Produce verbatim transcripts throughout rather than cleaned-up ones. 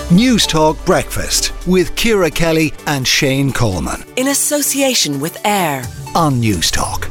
News Talk Breakfast with Ciara Kelly and Shane Coleman. In association with AIR on News Talk.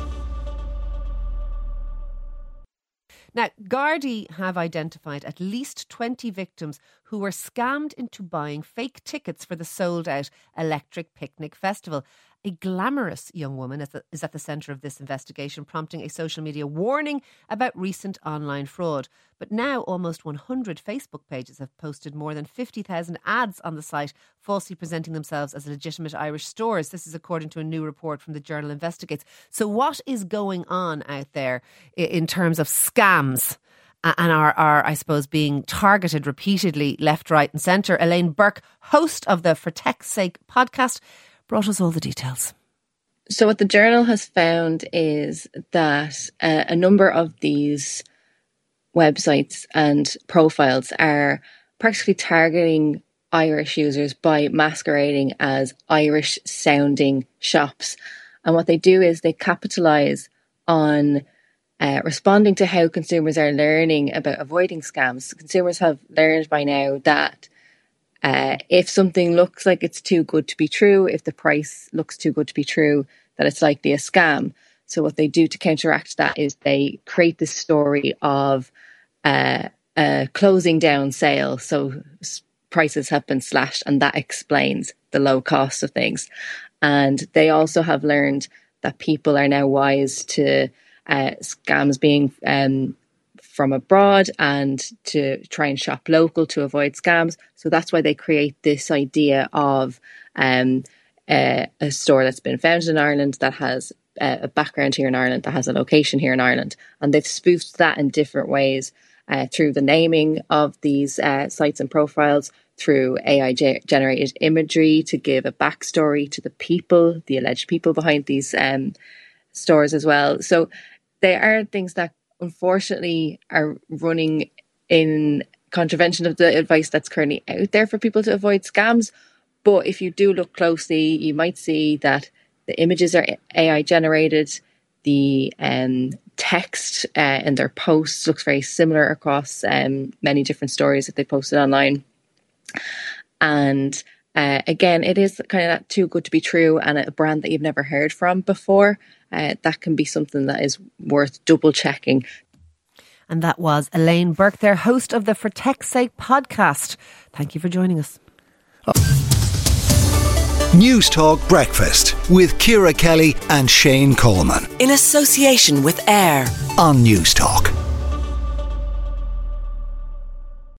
Now, Gardaí have identified at least twenty victims who were scammed into buying fake tickets for the sold-out Electric Picnic Festival. A glamorous young woman is at the centre of this investigation, prompting a social media warning about recent online fraud. But now almost one hundred Facebook pages have posted more than fifty thousand ads on the site, falsely presenting themselves as legitimate Irish stores. This is according to a new report from the journal Investigates. So what is going on out there in terms of scams and are, are, I suppose, being targeted repeatedly left, right and centre? Elaine Burke, host of the For Tech's Sake podcast, brought us all the details. So what the journal has found is that uh, a number of these websites and profiles are practically targeting Irish users by masquerading as Irish sounding shops. And what they do is they capitalise on uh, responding to how consumers are learning about avoiding scams. Consumers have learned by now that Uh, if something looks like it's too good to be true, if the price looks too good to be true, that it's likely a scam. So what they do to counteract that is they create this story of uh, a closing down sale. So prices have been slashed and that explains the low cost of things. And they also have learned that people are now wise to uh, scams being um from abroad and to try and shop local to avoid scams. So that's why they create this idea of um, uh, a store that's been founded in Ireland, that has uh, a background here in Ireland, that has a location here in Ireland. And they've spoofed that in different ways uh, through the naming of these uh, sites and profiles, through A I ge- generated imagery to give a backstory to the people, the alleged people behind these um, stores as well. So they are things that unfortunately are running in contravention of the advice that's currently out there for people to avoid scams. But if you do look closely, you might see that the images are A I generated. The um, text uh, in their posts looks very similar across um, many different stories that they posted online. And uh, again, it is kind of that too good to be true, and a brand that you've never heard from before. Uh, that can be something that is worth double checking. And that was Elaine Burke, their host of the For Tech's Sake podcast. Thank you for joining us. News Talk Breakfast with Ciara Kelly and Shane Coleman. in association with AIR on News Talk.